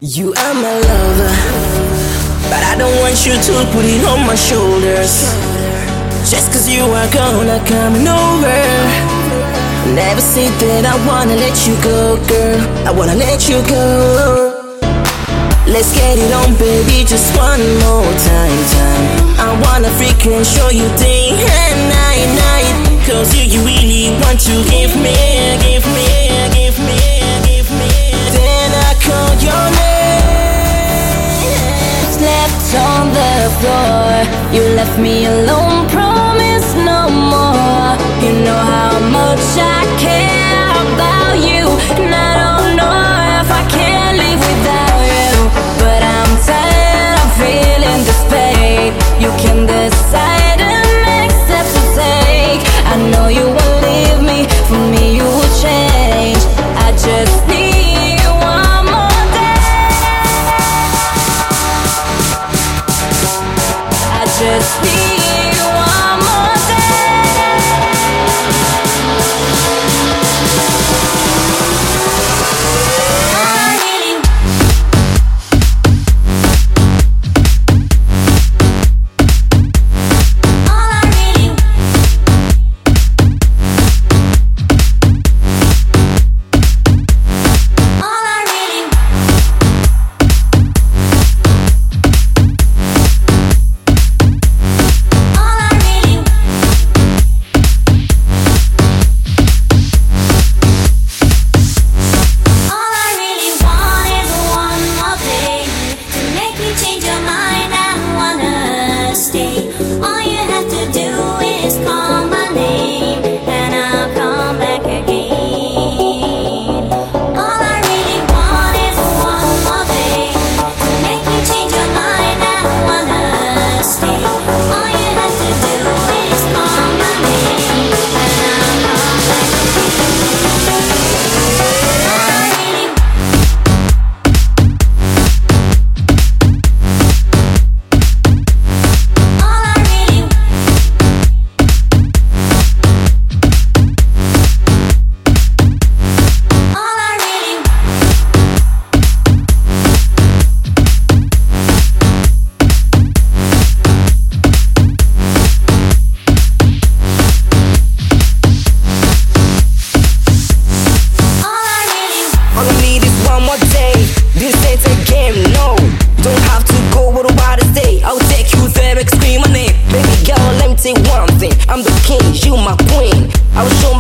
You are my lover, but I don't want you to put it on my shoulders. Just cause you are gonna coming over. Never say that I wanna let you go, girl. I wanna let you go. Let's get it on, baby, just one more time. I wanna freaking show you day and night. Cause you really want to give me. Then I call your name. Slept on the floor. You left me alone, promise no more. You know how much I care about you, and I don't know if I can live without you. But I'm tired, I'm feeling this pain. You can decide the next step to take. I know you will leave me, for me you will change. I just need one more day. I just need one more day. Say one thing, I'm the king, you my queen. I will show